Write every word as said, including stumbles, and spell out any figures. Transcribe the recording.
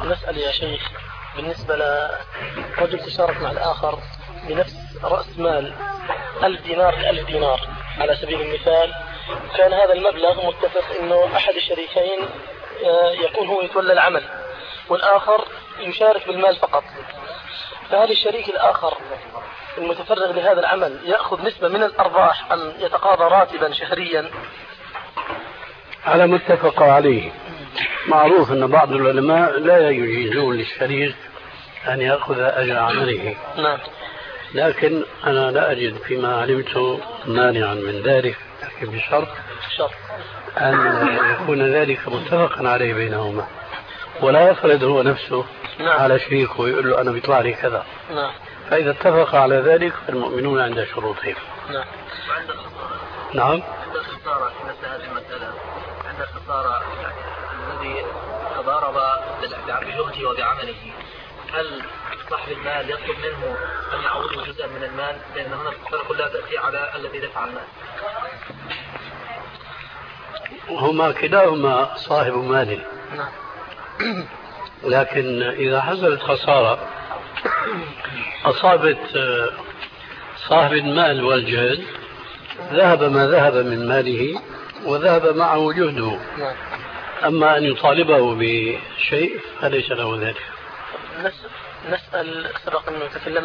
نسأل يا شيخ بالنسبة لرجل تشارك مع الآخر بنفس رأس مال ألف دينار لألف دينار على سبيل المثال، كان هذا المبلغ متفق أنه أحد الشريكين يكون هو يتولى العمل والآخر يشارك بالمال فقط، فهل الشريك الآخر المتفرغ لهذا العمل يأخذ نسبة من الأرباح أم يتقاضى راتبا شهريا؟ على ما اتفق عليه. معروف أن بعض العلماء لا يجيزون للشريك أن يأخذ أجر عمله. نعم. لكن أنا لا أجد فيما علمت مانعا من ذلك، لكن بشرط أن يكون ذلك متفقا عليه بينهما، ولا يفرض هو نفسه نعم. على شريكه ويقول له أنا بيطلع لي كذا. نعم. فإذا اتفق على ذلك فالمؤمنون عند شروطهم. نعم. نعم. عند الخسارة في مثل هذه المسألة، عند الخسارة الذي تضارب بجهده وبعمله، هل صاحب المال يطلب منه أن يعوضه جزءا من المال؟ لأن هنا الخسارة كلها تأتي على الذي دفع المال. هما كلاهما صاحب مال. نعم. لكن إذا حصلت خسارة أصابت صاحب المال والجهد، ذهب ما ذهب من ماله وذهب معه جهده. نعم. أما أن يطالبه بشيء فليس له ذلك. نسأل سبق أنه تكلمنا